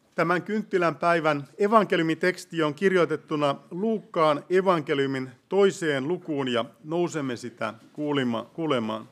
Tämän kynttilän päivän evankeliumiteksti on kirjoitettuna Luukkaan evankeliumin 2. lukuun ja nousemme sitä kuulemaan.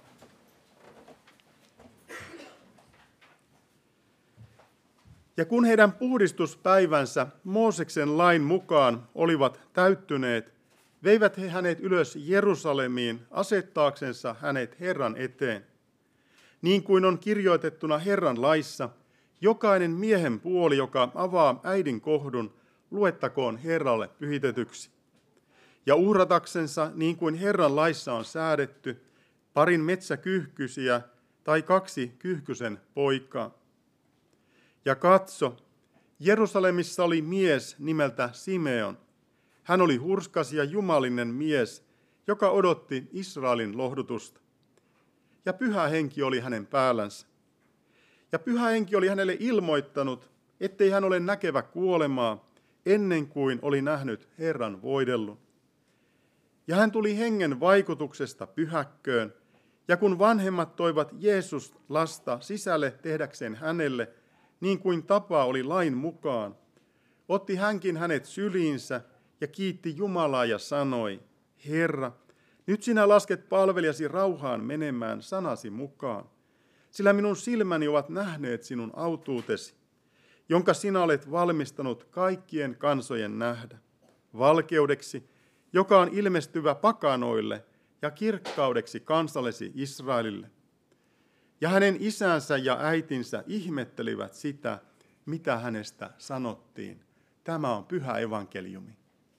Ja kun heidän puhdistuspäivänsä Mooseksen lain mukaan olivat täyttyneet, veivät he hänet ylös Jerusalemiin asettaaksensa hänet Herran eteen. Niin kuin on kirjoitettuna Herran laissa, jokainen miehen puoli, joka avaa äidin kohdun, luettakoon Herralle pyhitetyksi. Ja uhrataksensa, niin kuin Herran laissa on säädetty, 2 metsäkyyhkysiä tai 2 kyyhkysen poikaa. Ja katso, Jerusalemissa oli mies nimeltä Simeon. Hän oli hurskas ja jumalinen mies, joka odotti Israelin lohdutusta. Ja Pyhä Henki oli hänen päällänsä. Ja Pyhä Henki oli hänelle ilmoittanut, ettei hän ole näkevä kuolemaa, ennen kuin oli nähnyt Herran voidellun. Ja hän tuli hengen vaikutuksesta pyhäkköön, ja kun vanhemmat toivat Jeesus lasta sisälle tehdäkseen hänelle, niin kuin tapa oli lain mukaan, otti hänkin hänet syliinsä ja kiitti Jumalaa ja sanoi, Herra, nyt sinä lasket palvelijasi rauhaan menemään sanasi mukaan, sillä minun silmäni ovat nähneet sinun autuutesi, jonka sinä olet valmistanut kaikkien kansojen nähdä, valkeudeksi, joka on ilmestyvä pakanoille ja kirkkaudeksi kansallesi Israelille. Ja hänen isänsä ja äitinsä ihmettelivät sitä, mitä hänestä sanottiin. Tämä on pyhä evankeliumi.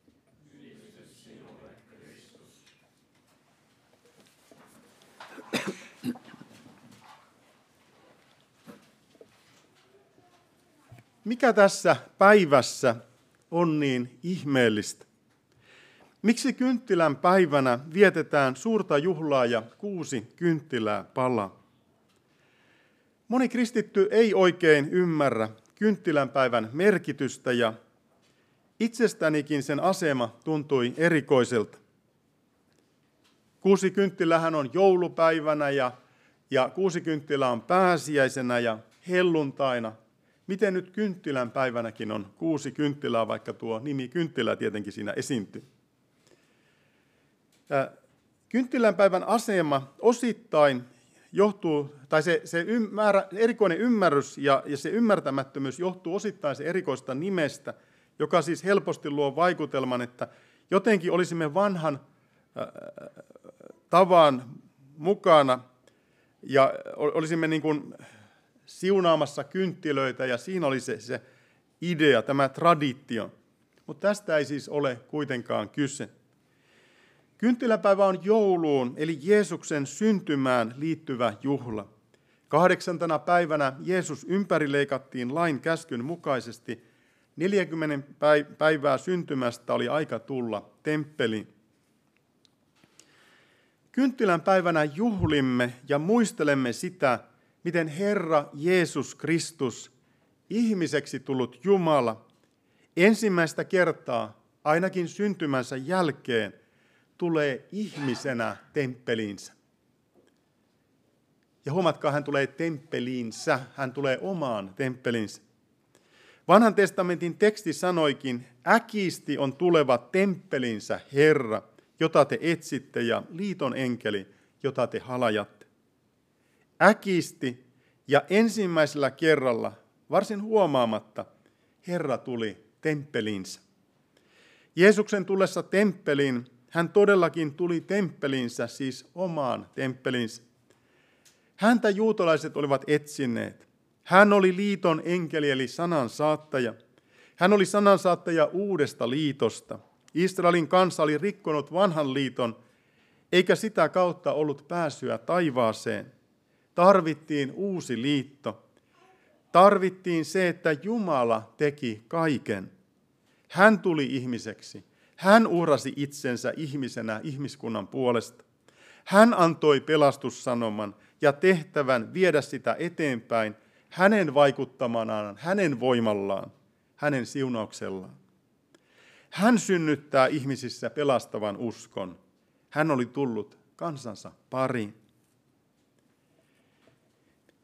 Mikä tässä päivässä on niin ihmeellistä? Miksi kynttilän päivänä vietetään suurta juhlaa ja 6 kynttilää palaa? Moni kristitty ei oikein ymmärrä kynttilän päivän merkitystä ja itsestänikin sen asema tuntui erikoiselta. 6 kynttilähän on joulupäivänä ja 6 kynttilää on pääsiäisenä ja helluntaina. Miten nyt kynttilän päivänäkin on 6 kynttilää, vaikka tuo nimi kynttilä tietenkin siinä esiintyy? Kynttilän päivän asema osittain johtuu, tai se erikoinen ymmärrys ja se ymmärtämättömyys johtuu osittain se erikoista nimestä, joka siis helposti luo vaikutelman, että jotenkin olisimme vanhan tavan mukana ja olisimme niin kuin siunaamassa kynttilöitä ja siinä oli se idea, tämä traditio. Mutta tästä ei siis ole kuitenkaan kyse. Kynttiläpäivä on jouluun, eli Jeesuksen syntymään liittyvä juhla. 8. päivänä Jeesus ympärileikattiin lain käskyn mukaisesti. 40 päivää syntymästä oli aika tulla temppeliin. Kynttilän päivänä juhlimme ja muistelemme sitä, miten Herra Jeesus Kristus, ihmiseksi tullut Jumala, ensimmäistä kertaa, ainakin syntymänsä jälkeen, tulee ihmisenä temppeliinsä. Ja huomatkaa, hän tulee temppeliinsä, hän tulee omaan temppeliinsä. Vanhan testamentin teksti sanoikin, äkisti on tuleva temppelinsä Herra, jota te etsitte, ja liiton enkeli, jota te halajatte. Äkisti ja ensimmäisellä kerralla, varsin huomaamatta, Herra tuli temppeliinsä. Jeesuksen tullessa temppeliin, hän todellakin tuli temppeliinsä, siis omaan temppeliinsä. Häntä juutalaiset olivat etsineet. Hän oli liiton enkeli, eli sanansaattaja. Hän oli sanansaattaja uudesta liitosta. Israelin kansa oli rikkonut vanhan liiton, eikä sitä kautta ollut pääsyä taivaaseen. Tarvittiin uusi liitto. Tarvittiin se, että Jumala teki kaiken. Hän tuli ihmiseksi. Hän uhrasi itsensä ihmisenä ihmiskunnan puolesta. Hän antoi pelastussanoman ja tehtävän viedä sitä eteenpäin hänen vaikuttamanaan, hänen voimallaan, hänen siunauksellaan. Hän synnyttää ihmisissä pelastavan uskon. Hän oli tullut kansansa pariin.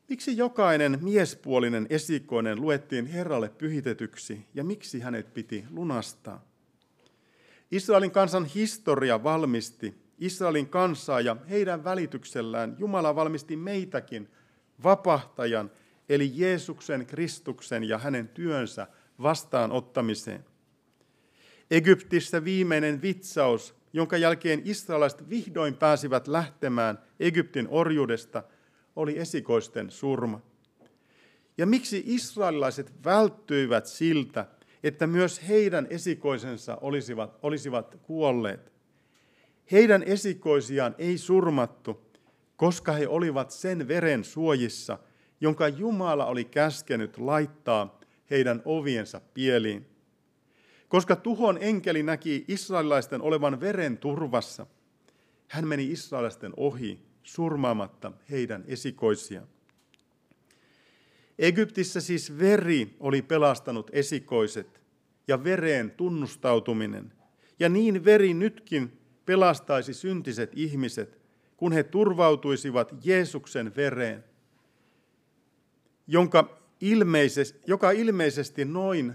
Miksi jokainen miespuolinen esikoinen luettiin Herralle pyhitetyksi ja miksi hänet piti lunastaa? Israelin kansan historia valmisti Israelin kansaa ja heidän välityksellään Jumala valmisti meitäkin vapahtajan eli Jeesuksen Kristuksen ja hänen työnsä vastaanottamiseen. Egyptissä viimeinen vitsaus, jonka jälkeen israelaiset vihdoin pääsivät lähtemään Egyptin orjuudesta, oli esikoisten surma. Ja miksi israelilaiset välttyivät siltä, että myös heidän esikoisensa olisivat kuolleet? Heidän esikoisiaan ei surmattu, koska he olivat sen veren suojissa, jonka Jumala oli käskenyt laittaa heidän oviensa pieliin. Koska tuhon enkeli näki israelilaisten olevan veren turvassa, hän meni israelilaisten ohi surmaamatta heidän esikoisiaan. Egyptissä siis veri oli pelastanut esikoiset ja vereen tunnustautuminen. Ja niin veri nytkin pelastaisi syntiset ihmiset, kun he turvautuisivat Jeesuksen vereen, joka ilmeisesti noin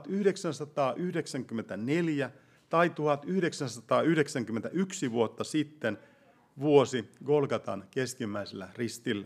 1994 tai 1991 vuotta sitten vuosi Golgatan keskimmäisellä ristillä.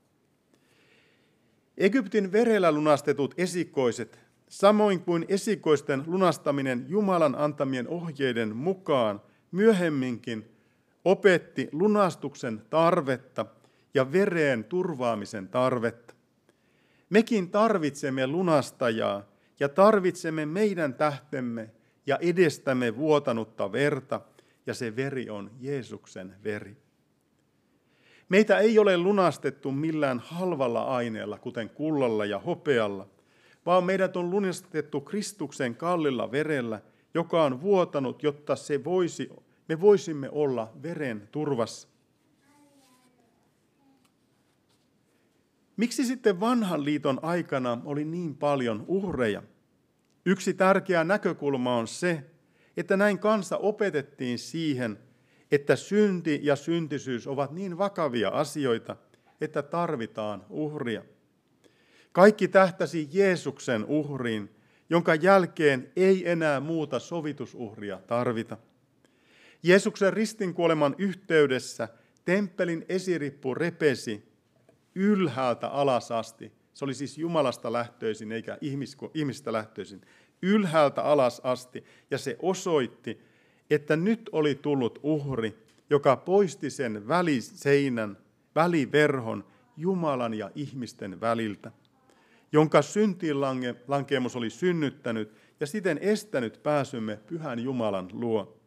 Egyptin verellä lunastetut esikoiset, samoin kuin esikoisten lunastaminen Jumalan antamien ohjeiden mukaan, myöhemminkin opetti lunastuksen tarvetta ja vereen turvaamisen tarvetta. Mekin tarvitsemme lunastajaa ja tarvitsemme meidän tähtemme ja edestämme vuotanutta verta, ja se veri on Jeesuksen veri. Meitä ei ole lunastettu millään halvalla aineella, kuten kullalla ja hopealla, vaan meidät on lunastettu Kristuksen kallilla verellä, joka on vuotanut, jotta me voisimme olla veren turvassa. Miksi sitten vanhan liiton aikana oli niin paljon uhreja? Yksi tärkeä näkökulma on se, että näin kansa opetettiin siihen, että synti ja syntisyys ovat niin vakavia asioita, että tarvitaan uhria. Kaikki tähtäsi Jeesuksen uhriin, jonka jälkeen ei enää muuta sovitusuhria tarvita. Jeesuksen ristinkuoleman yhteydessä temppelin esirippu repesi ylhäältä alas asti. Se oli siis Jumalasta lähtöisin eikä ihmistä lähtöisin. Ylhäältä alas asti. Ja se osoitti, että nyt oli tullut uhri, joka poisti sen väliseinän, väliverhon Jumalan ja ihmisten väliltä, jonka syntiinlankeemus oli synnyttänyt ja siten estänyt pääsymme pyhän Jumalan luo.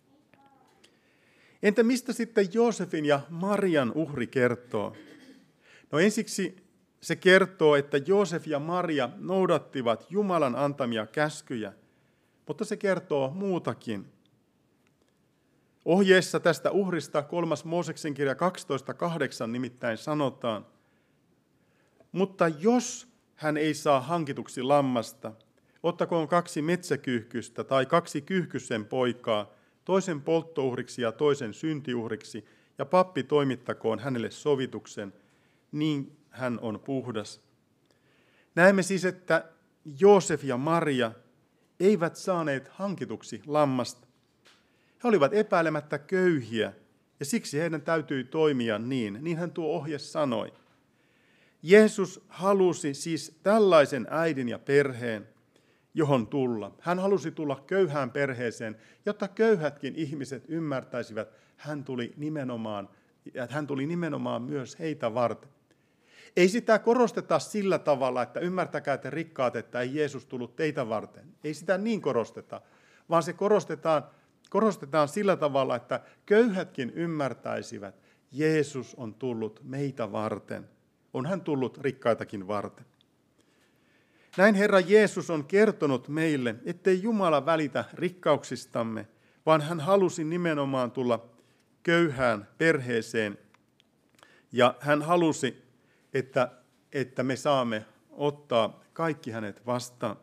Entä mistä sitten Joosefin ja Marian uhri kertoo? No ensiksi se kertoo, että Joosef ja Maria noudattivat Jumalan antamia käskyjä, mutta se kertoo muutakin. Ohjeessa tästä uhrista 3. Mooseksen kirja 12.8 nimittäin sanotaan, mutta jos hän ei saa hankituksi lammasta, ottakoon 2 metsäkyyhkystä tai 2 kyyhkysen poikaa, toisen polttouhriksi ja toisen syntiuhriksi, ja pappi toimittakoon hänelle sovituksen, niin hän on puhdas. Näemme siis, että Joosef ja Maria eivät saaneet hankituksi lammasta. He olivat epäilemättä köyhiä, ja siksi heidän täytyi toimia niin hän tuo ohje sanoi. Jeesus halusi siis tällaisen äidin ja perheen, johon tulla. Hän halusi tulla köyhään perheeseen, jotta köyhätkin ihmiset ymmärtäisivät, hän tuli nimenomaan myös heitä varten. Ei sitä korosteta sillä tavalla, että ymmärtäkää te rikkaat, että ei Jeesus tullut teitä varten. Ei sitä niin korosteta, vaan se korostetaan sillä tavalla, että köyhätkin ymmärtäisivät, Jeesus on tullut meitä varten. On hän tullut rikkaitakin varten. Näin Herra Jeesus on kertonut meille, ettei Jumala välitä rikkauksistamme, vaan hän halusi nimenomaan tulla köyhään perheeseen. Ja hän halusi, että me saamme ottaa kaikki hänet vastaan.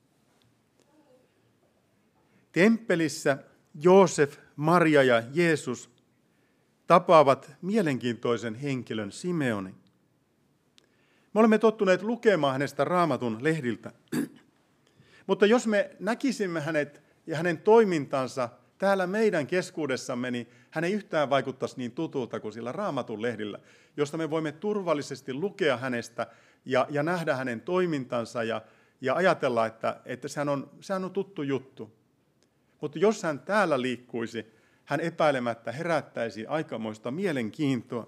Temppelissä Joosef, Maria ja Jeesus tapaavat mielenkiintoisen henkilön Simeonin. Me olemme tottuneet lukemaan hänestä Raamatun lehdiltä. Mutta jos me näkisimme hänet ja hänen toimintansa täällä meidän keskuudessamme, niin hän ei yhtään vaikuttaisi niin tutulta kuin sillä Raamatun lehdillä, josta me voimme turvallisesti lukea hänestä ja nähdä hänen toimintansa ja ajatella, että sehän on tuttu juttu. Mutta jos hän täällä liikkuisi, hän epäilemättä herättäisi aikamoista mielenkiintoa.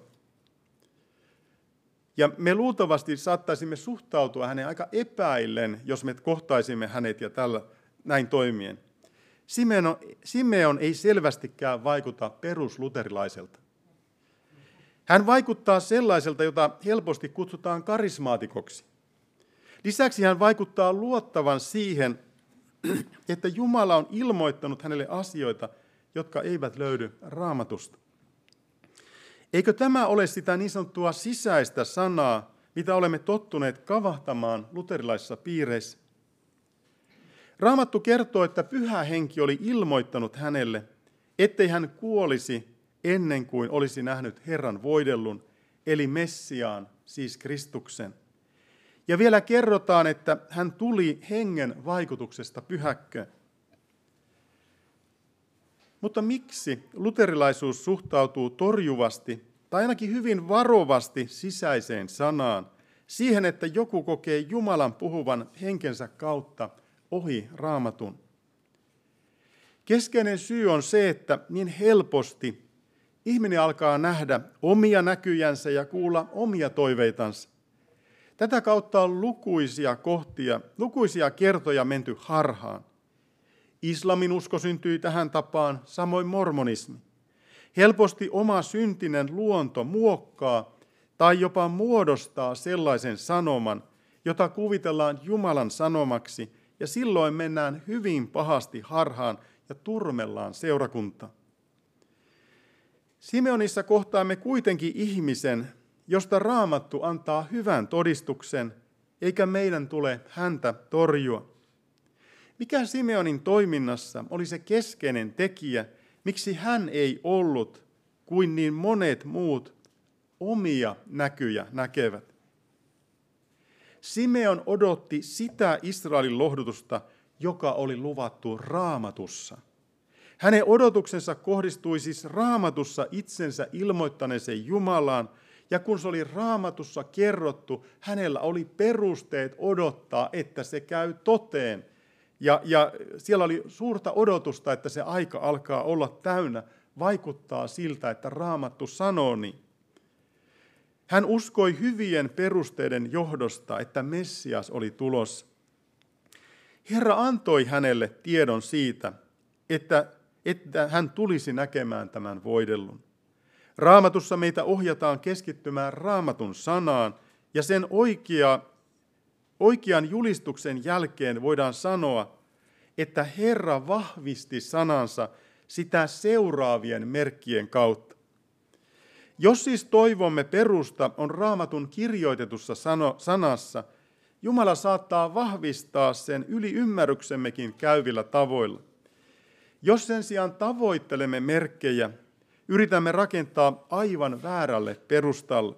Ja me luultavasti saattaisimme suhtautua häneen aika epäillen, jos me kohtaisimme hänet ja tällä näin toimien. Simeon ei selvästikään vaikuta perusluterilaiselta. Hän vaikuttaa sellaiselta, jota helposti kutsutaan karismaatikoksi. Lisäksi hän vaikuttaa luottavan siihen, että Jumala on ilmoittanut hänelle asioita, jotka eivät löydy Raamatusta. Eikö tämä ole sitä niin sanottua sisäistä sanaa, mitä olemme tottuneet kavahtamaan luterilaisissa piireissä? Raamattu kertoo, että Pyhä Henki oli ilmoittanut hänelle, ettei hän kuolisi ennen kuin olisi nähnyt Herran voidellun, eli Messiaan, siis Kristuksen. Ja vielä kerrotaan, että hän tuli hengen vaikutuksesta pyhäkköön. Mutta miksi luterilaisuus suhtautuu torjuvasti tai ainakin hyvin varovasti sisäiseen sanaan, siihen, että joku kokee Jumalan puhuvan henkensä kautta ohi Raamatun? Keskeinen syy on se, että niin helposti ihminen alkaa nähdä omia näkyjänsä ja kuulla omia toiveitansa. Tätä kautta on lukuisia kertoja menty harhaan. Islamin usko syntyi tähän tapaan, samoin mormonismi. Helposti oma syntinen luonto muokkaa tai jopa muodostaa sellaisen sanoman, jota kuvitellaan Jumalan sanomaksi, ja silloin mennään hyvin pahasti harhaan ja turmellaan seurakuntaa. Simeonissa kohtaamme kuitenkin ihmisen, josta Raamattu antaa hyvän todistuksen, eikä meidän tule häntä torjua. Mikä Simeonin toiminnassa oli se keskeinen tekijä, miksi hän ei ollut kuin niin monet muut omia näkyjä näkevät? Simeon odotti sitä Israelin lohdutusta, joka oli luvattu Raamatussa. Hänen odotuksensa kohdistui siis Raamatussa itsensä ilmoittaneeseen Jumalaan, ja kun se oli Raamatussa kerrottu, hänellä oli perusteet odottaa, että se käy toteen. Ja siellä oli suurta odotusta, että se aika alkaa olla täynnä. Vaikuttaa siltä, että Raamattu sanoo niin. Hän uskoi hyvien perusteiden johdosta, että Messias oli tulossa. Herra antoi hänelle tiedon siitä, että hän tulisi näkemään tämän voidellun. Raamatussa meitä ohjataan keskittymään Raamatun sanaan, ja sen oikean julistuksen jälkeen voidaan sanoa, että Herra vahvisti sanansa sitä seuraavien merkkien kautta. Jos siis toivomme perusta on Raamatun kirjoitetussa sanassa, Jumala saattaa vahvistaa sen yli ymmärryksemmekin käyvillä tavoilla. Jos sen sijaan tavoittelemme merkkejä, yritämme rakentaa aivan väärälle perustalle.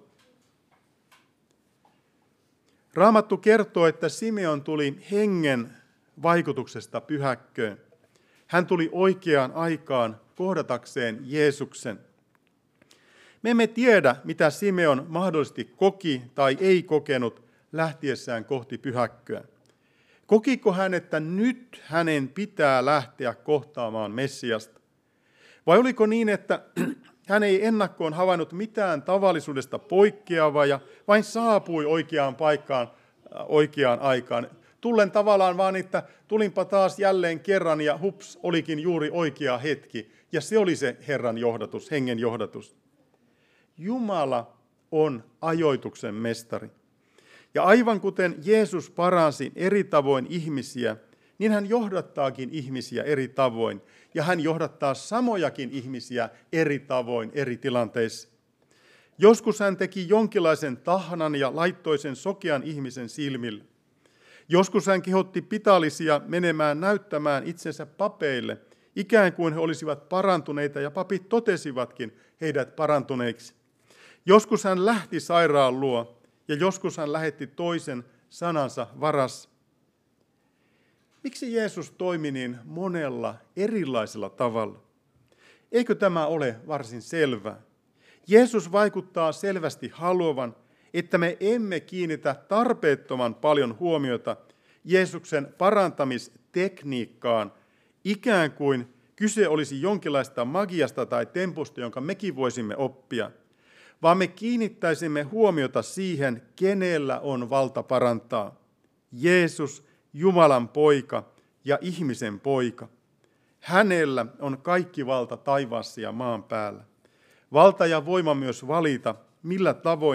Raamattu kertoo, että Simeon tuli hengen vaikutuksesta pyhäkköön. Hän tuli oikeaan aikaan kohdatakseen Jeesuksen. Me emme tiedä, mitä Simeon mahdollisesti koki tai ei kokenut lähtiessään kohti pyhäkköä. Kokiko hän, että nyt hänen pitää lähteä kohtaamaan Messiasta? Vai oliko niin, että hän ei ennakkoon havainnut mitään tavallisuudesta poikkeavaa ja vain saapui oikeaan paikkaan oikeaan aikaan? Tullen tavallaan vaan, että tulinpa taas jälleen kerran ja hups, olikin juuri oikea hetki. Ja se oli se Herran johdatus, hengen johdatus. Jumala on ajoituksen mestari. Ja aivan kuten Jeesus paransi eri tavoin ihmisiä, niin hän johdattaakin ihmisiä eri tavoin. Ja hän johdattaa samojakin ihmisiä eri tavoin eri tilanteissa. Joskus hän teki jonkinlaisen tahnan ja laittoi sen sokean ihmisen silmille. Joskus hän kehotti pitalisia menemään näyttämään itsensä papeille, ikään kuin he olisivat parantuneita, ja papit totesivatkin heidät parantuneiksi. Joskus hän lähti sairaan luo, ja joskus hän lähetti toisen sanansa varassa. Miksi Jeesus toimi niin monella erilaisella tavalla? Eikö tämä ole varsin selvää? Jeesus vaikuttaa selvästi haluavan, että me emme kiinnitä tarpeettoman paljon huomiota Jeesuksen parantamistekniikkaan, ikään kuin kyse olisi jonkinlaista magiasta tai tempusta, jonka mekin voisimme oppia, vaan me kiinnittäisimme huomiota siihen, kenellä on valta parantaa. Jeesus, Jumalan poika ja ihmisen poika. Hänellä on kaikki valta taivaassa ja maan päällä. Valta ja voima myös valita, millä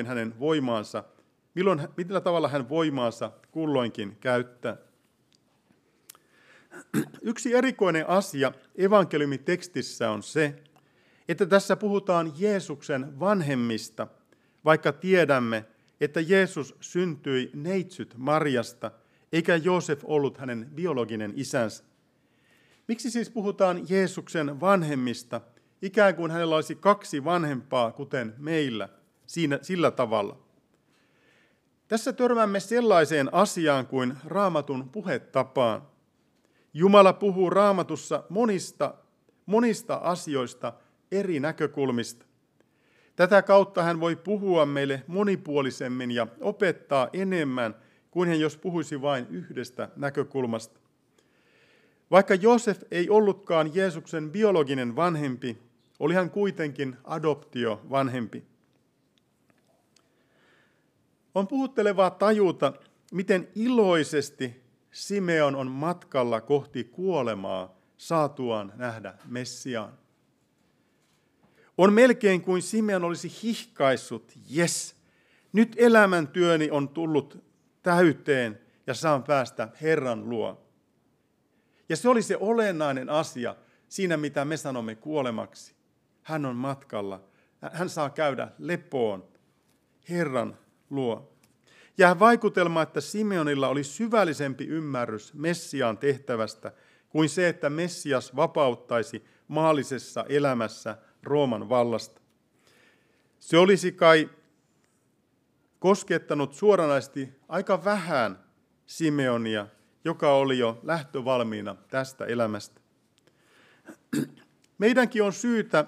tavalla hän voimaansa kulloinkin käyttää. Yksi erikoinen asia evankeliumitekstissä on se, että tässä puhutaan Jeesuksen vanhemmista, vaikka tiedämme, että Jeesus syntyi neitsyt Marjasta, eikä Joosef ollut hänen biologinen isänsä. Miksi siis puhutaan Jeesuksen vanhemmista, ikään kuin hänellä olisi kaksi vanhempaa, kuten meillä, sillä tavalla? Tässä törmäämme sellaiseen asiaan kuin Raamatun puhetapaan. Jumala puhuu Raamatussa monista asioista eri näkökulmista. Tätä kautta hän voi puhua meille monipuolisemmin ja opettaa enemmän kuin hän jos puhuisi vain yhdestä näkökulmasta. Vaikka Joosef ei ollutkaan Jeesuksen biologinen vanhempi, oli hän kuitenkin adoptiovanhempi. On puhuttelevaa tajuta, miten iloisesti Simeon on matkalla kohti kuolemaa saatuaan nähdä Messiaan. On melkein kuin Simeon olisi hihkaissut, jes, nyt elämäntyöni on tullut täyteen ja saan päästä Herran luo. Ja se oli se olennainen asia siinä, mitä me sanomme kuolemaksi. Hän on matkalla, hän saa käydä lepoon Herran luo. Jää vaikutelma, että Simeonilla oli syvällisempi ymmärrys Messiaan tehtävästä kuin se, että Messias vapauttaisi maallisessa elämässä Rooman vallasta. Se olisi kai koskettanut suoranaisesti aika vähän Simeonia, joka oli jo lähtövalmiina tästä elämästä. Meidänkin on syytä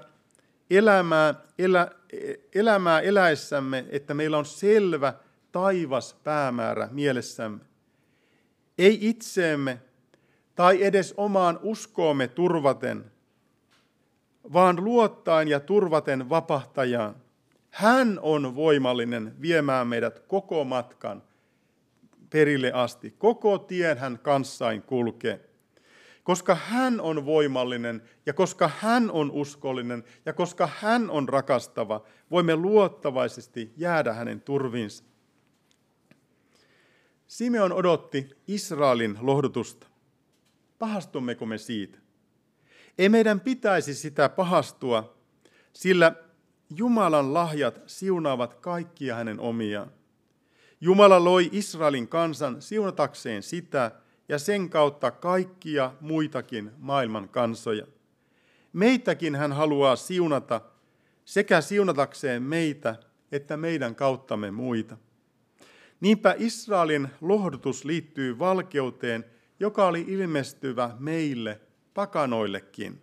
elämää eläessämme, että meillä on selvä taivas päämäärä mielessämme. Ei itseemme tai edes omaan uskoomme turvaten, vaan luottaen ja turvaten vapahtajaan. Hän on voimallinen viemään meidät koko matkan perille asti. Koko tien hän kanssain kulkee. Koska hän on voimallinen ja koska hän on uskollinen ja koska hän on rakastava, voimme luottavaisesti jäädä hänen turviinsa. Simeon odotti Israelin lohdutusta. Pahastummeko me siitä? Ei meidän pitäisi sitä pahastua, sillä Jumalan lahjat siunaavat kaikkia hänen omiaan. Jumala loi Israelin kansan siunatakseen sitä ja sen kautta kaikkia muitakin maailman kansoja. Meitäkin hän haluaa siunata sekä siunatakseen meitä että meidän kauttamme muita. Niinpä Israelin lohdutus liittyy valkeuteen, joka oli ilmestyvä meille pakanoillekin.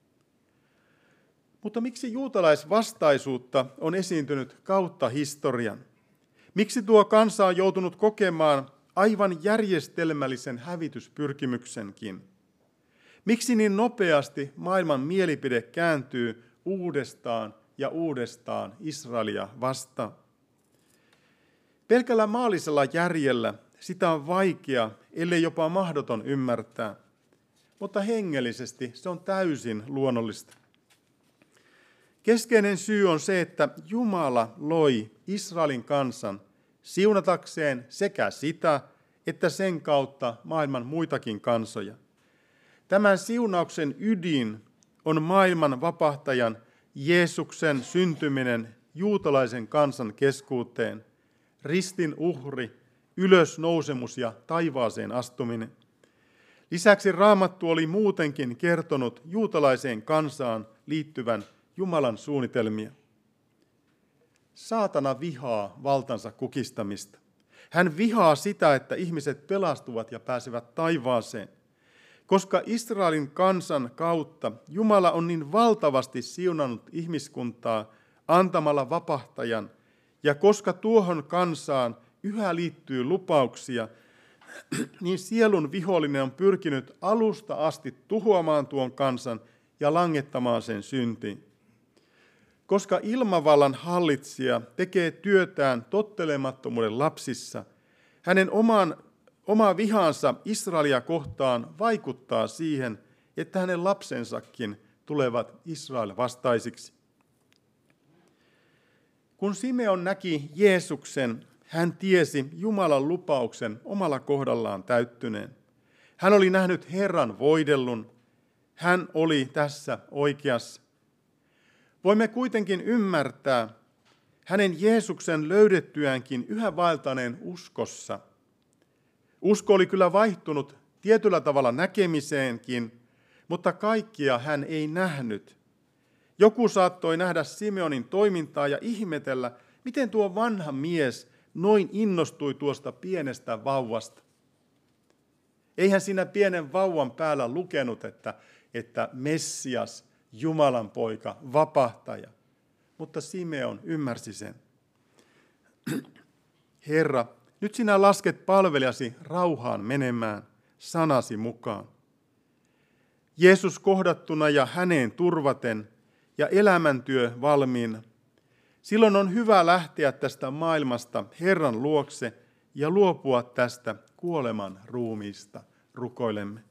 Mutta miksi juutalaisvastaisuutta on esiintynyt kautta historian? Miksi tuo kansa on joutunut kokemaan aivan järjestelmällisen hävityspyrkimyksenkin? Miksi niin nopeasti maailman mielipide kääntyy uudestaan ja uudestaan Israelia vastaan? Pelkällä maallisella järjellä sitä on vaikea, ellei jopa mahdoton ymmärtää, mutta hengellisesti se on täysin luonnollista. Keskeinen syy on se, että Jumala loi Israelin kansan siunatakseen sekä sitä, että sen kautta maailman muitakin kansoja. Tämän siunauksen ydin on maailman vapahtajan Jeesuksen syntyminen juutalaisen kansan keskuuteen, ristin uhri, ylösnousemus ja taivaaseen astuminen. Lisäksi Raamattu oli muutenkin kertonut juutalaiseen kansaan liittyvän Jumalan suunnitelmia. Saatana vihaa valtansa kukistamista. Hän vihaa sitä, että ihmiset pelastuvat ja pääsevät taivaaseen. Koska Israelin kansan kautta Jumala on niin valtavasti siunannut ihmiskuntaa antamalla vapahtajan, ja koska tuohon kansaan yhä liittyy lupauksia, niin sielun vihollinen on pyrkinyt alusta asti tuhoamaan tuon kansan ja langettamaan sen syntiin. Koska ilmavallan hallitsija tekee työtään tottelemattomuuden lapsissa, hänen oma vihansa Israelia kohtaan vaikuttaa siihen, että hänen lapsensakin tulevat Israel vastaisiksi. Kun Simeon näki Jeesuksen, hän tiesi Jumalan lupauksen omalla kohdallaan täyttyneen. Hän oli nähnyt Herran voidellun. Hän oli tässä oikeassa. Voimme kuitenkin ymmärtää hänen Jeesuksen löydettyäänkin yhä vaeltaneen uskossa. Usko oli kyllä vaihtunut tietyllä tavalla näkemiseenkin, mutta kaikkia hän ei nähnyt. Joku saattoi nähdä Simeonin toimintaa ja ihmetellä, miten tuo vanha mies noin innostui tuosta pienestä vauvasta. Eihän siinä pienen vauvan päällä lukenut, että Messias, Jumalan poika, vapahtaja. Mutta Simeon ymmärsi sen. Herra, nyt sinä lasket palvelijasi rauhaan menemään sanasi mukaan. Jeesus kohdattuna ja häneen turvaten ja elämäntyö valmiina. Silloin on hyvä lähteä tästä maailmasta Herran luokse ja luopua tästä kuoleman ruumiista. Rukoilemme.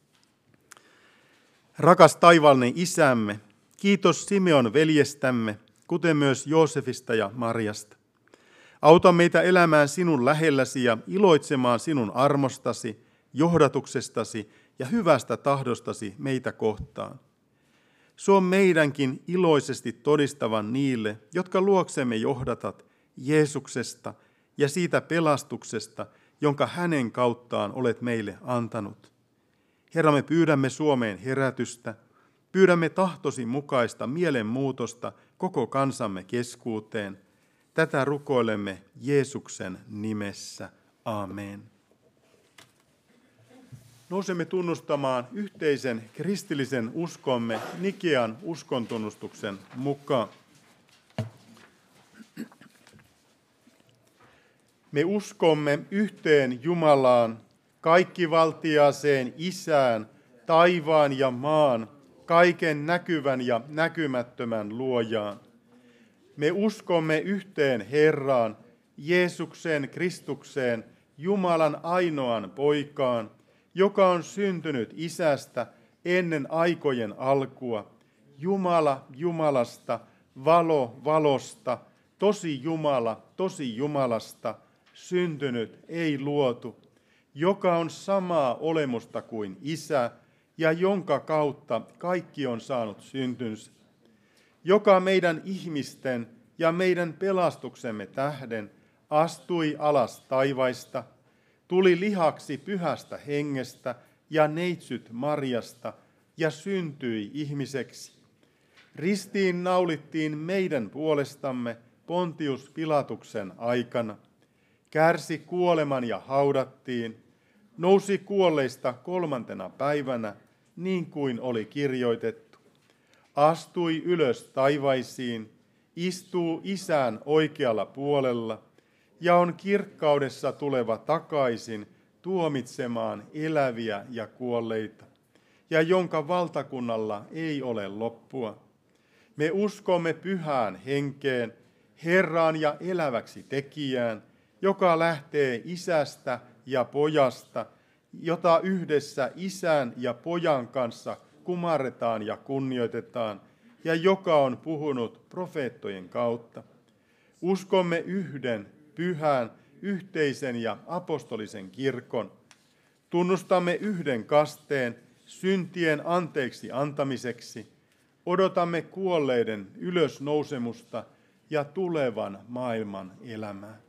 Rakas taivaallinen Isämme, kiitos Simeon veljestämme, kuten myös Joosefista ja Mariasta. Auta meitä elämään sinun lähelläsi ja iloitsemaan sinun armostasi, johdatuksestasi ja hyvästä tahdostasi meitä kohtaan. Suo meidänkin iloisesti todistavan niille, jotka luoksemme johdatat Jeesuksesta ja siitä pelastuksesta, jonka hänen kauttaan olet meille antanut. Herra, me pyydämme Suomeen herätystä, pyydämme tahtosi mukaista mielenmuutosta koko kansamme keskuuteen. Tätä rukoilemme Jeesuksen nimessä. Amen. Nousemme tunnustamaan yhteisen kristillisen uskomme Nikean uskontunnustuksen mukaan. Me uskomme yhteen Jumalaan, kaikkivaltiaaseen Isään, taivaan ja maan, kaiken näkyvän ja näkymättömän luojaan. Me uskomme yhteen Herraan, Jeesukseen Kristukseen, Jumalan ainoan poikaan, joka on syntynyt Isästä ennen aikojen alkua, Jumala Jumalasta, valo valosta, tosi Jumala tosi Jumalasta, syntynyt ei luotu, joka on samaa olemusta kuin Isä ja jonka kautta kaikki on saanut syntynsä, joka meidän ihmisten ja meidän pelastuksemme tähden astui alas taivaista, tuli lihaksi pyhästä hengestä ja neitsyt Marjasta ja syntyi ihmiseksi. Ristiin naulittiin meidän puolestamme Pontius Pilatuksen aikana, kärsi kuoleman ja haudattiin, nousi kuolleista 3. päivänä, niin kuin oli kirjoitettu. Astui ylös taivaisiin, istuu Isän oikealla puolella ja on kirkkaudessa tuleva takaisin tuomitsemaan eläviä ja kuolleita, ja jonka valtakunnalla ei ole loppua. Me uskomme pyhään henkeen, Herraan ja eläväksi tekijään, joka lähtee Isästä ja Pojasta, jota yhdessä Isän ja Pojan kanssa kumarretaan ja kunnioitetaan, ja joka on puhunut profeettojen kautta. Uskomme yhden, pyhän, yhteisen ja apostolisen kirkon. Tunnustamme yhden kasteen syntien anteeksi antamiseksi. Odotamme kuolleiden ylösnousemusta ja tulevan maailman elämää.